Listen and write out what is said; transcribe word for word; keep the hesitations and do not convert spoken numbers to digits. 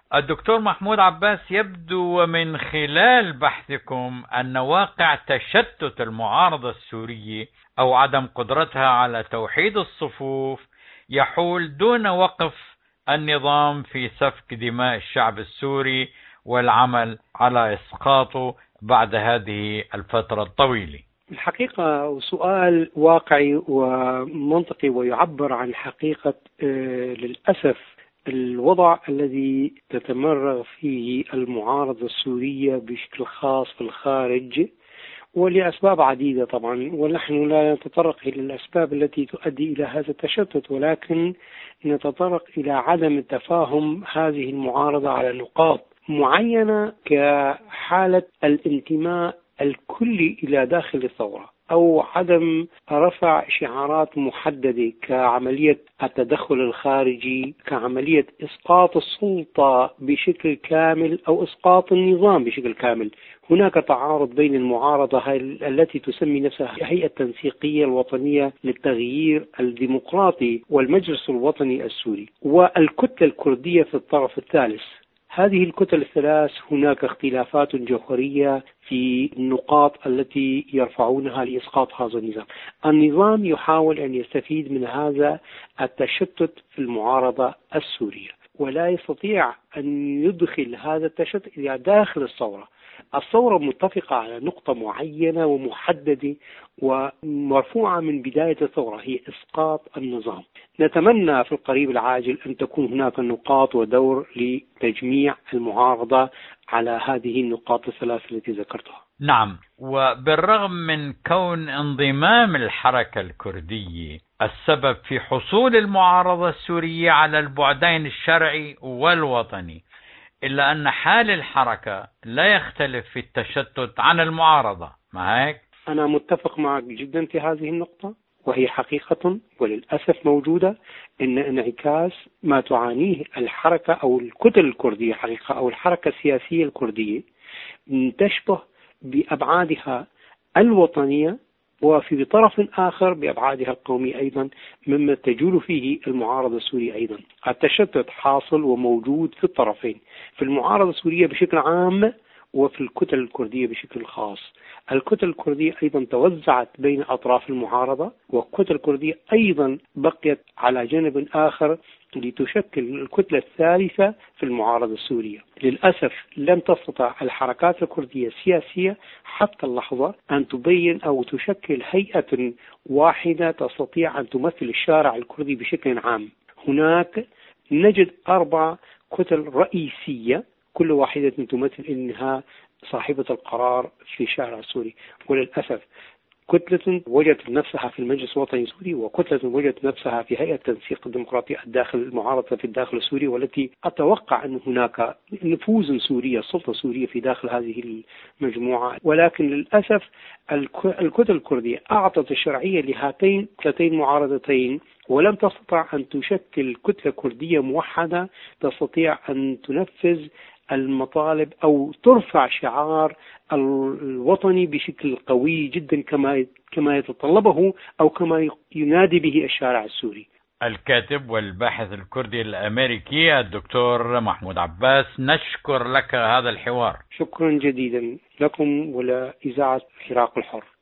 الدكتور محمود عباس، يبدو من خلال بحثكم أن واقع تشتت المعارضة السورية أو عدم قدرتها على توحيد الصفوف يحول دون وقف النظام في سفك دماء الشعب السوري والعمل على إسقاطه بعد هذه الفترة الطويلة. الحقيقة سؤال واقعي ومنطقي ويعبر عن حقيقة للأسف الوضع الذي تتمرغ فيه المعارضة السورية بشكل خاص في الخارج، ولأسباب عديدة طبعا، ونحن لا نتطرق إلى الأسباب التي تؤدي إلى هذا التشتت، ولكن نتطرق إلى عدم التفاهم هذه المعارضة على نقاط معينة كحالة الانتماء الكلي إلى داخل الثورة، أو عدم رفع شعارات محددة كعملية التدخل الخارجي، كعملية إسقاط السلطة بشكل كامل أو إسقاط النظام بشكل كامل. هناك تعارض بين المعارضة التي تسمي نفسها هيئة التنسيقية الوطنية للتغيير الديمقراطي والمجلس الوطني السوري، والكتلة الكردية في الطرف الثالث. هذه الكتل الثلاث هناك اختلافات جوهرية في النقاط التي يرفعونها لإسقاط هذا النظام. النظام يحاول أن يستفيد من هذا التشتت في المعارضة السورية، ولا يستطيع أن يدخل هذا التشتت إلى داخل الثورة. الثورة متفقة على نقطة معينة ومحددة ومرفوعة من بداية الثورة، هي إسقاط النظام. نتمنى في القريب العاجل أن تكون هناك نقاط ودور لتجميع المعارضة على هذه النقاط الثلاث التي ذكرتها. نعم، وبالرغم من كون انضمام الحركة الكردية السبب في حصول المعارضة السورية على البعدين الشرعي والوطني، إلا أن حال الحركة لا يختلف في التشتت عن المعارضة، ما هيك؟ أنا متفق معك جدا في هذه النقطة، وهي حقيقة وللأسف موجودة، إن انعكاس ما تعانيه الحركة أو الكتل الكردية حقيقة أو الحركة السياسية الكردية تشبه بأبعادها الوطنية، وفي طرف آخر بأبعادها القومية أيضا، مما تجول فيه المعارضة السورية أيضا. التشتت حاصل وموجود في الطرفين، في المعارضة السورية بشكل عام وفي الكتل الكردية بشكل خاص. الكتل الكردية أيضا توزعت بين أطراف المعارضة، والكتل الكردية أيضا بقيت على جانب آخر لتشكل الكتلة الثالثة في المعارضة السورية. للأسف لم تستطع الحركات الكردية السياسية حتى اللحظة أن تبين أو تشكل هيئة واحدة تستطيع أن تمثل الشارع الكردي بشكل عام. هناك نجد أربع كتل رئيسية، كل واحدة تمثل إنها صاحبة القرار في الشارع السوري، وللأسف كتلة وجدت نفسها في المجلس الوطني السوري، وكتلة وجدت نفسها في هيئة التنسيق الديمقراطي الداخل المعارضة في الداخل السوري، والتي أتوقع أن هناك نفوذ سورية، سلطة سورية في داخل هذه المجموعة. ولكن للأسف الكتل الكردية أعطت الشرعية لهاتين كتلتين معارضتين، ولم تستطع أن تشكل كتلة كردية موحدة تستطيع أن تنفذ المطالب أو ترفع شعار الوطني بشكل قوي جدا كما كما يتطلبه أو كما ينادي به الشارع السوري. الكاتب والباحث الكردي الأمريكي الدكتور محمود عباس، نشكر لك هذا الحوار. شكرا جديدا لكم ولإذاعة العراق الحر.